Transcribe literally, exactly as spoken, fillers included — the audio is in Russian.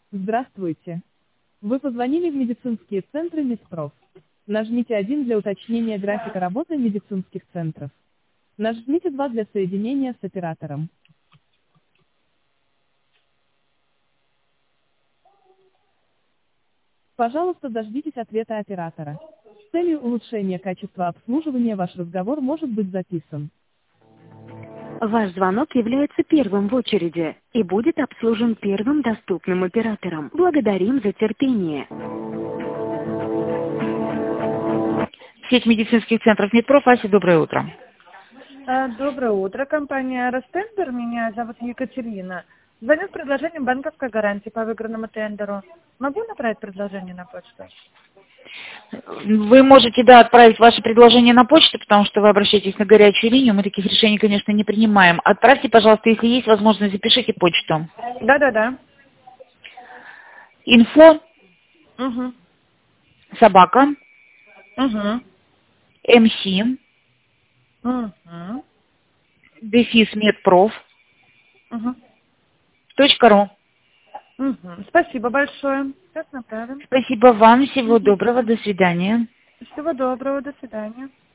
Здравствуйте. Вы позвонили в медицинские центры Медпроф. Нажмите один для уточнения графика работы медицинских центров. Нажмите два для соединения с оператором. Пожалуйста, дождитесь ответа оператора. С целью улучшения качества обслуживания ваш разговор может быть записан. Ваш звонок является первым в очереди и будет обслужен первым доступным оператором. Благодарим за терпение. Сеть медицинских центров Медпроф. Ася, доброе утро. А, Доброе утро, компания Ростендер. Меня зовут Екатерина. Звоню с предложением банковской гарантии по выигранному тендеру. Могу направить предложение на почту? Вы можете, да, отправить ваше предложение на почту, потому что вы обращаетесь на горячую линию. Мы таких решений, конечно, не принимаем. Отправьте, пожалуйста, если есть возможность, запишите почту. Да-да-да. Инфо, Угу. собака, Угу. МС, Угу. дефис медпроф, Угу. точка ру. Угу. Спасибо большое. Сейчас направим. Спасибо вам, всего Угу. доброго, до свидания. Всего доброго, до свидания.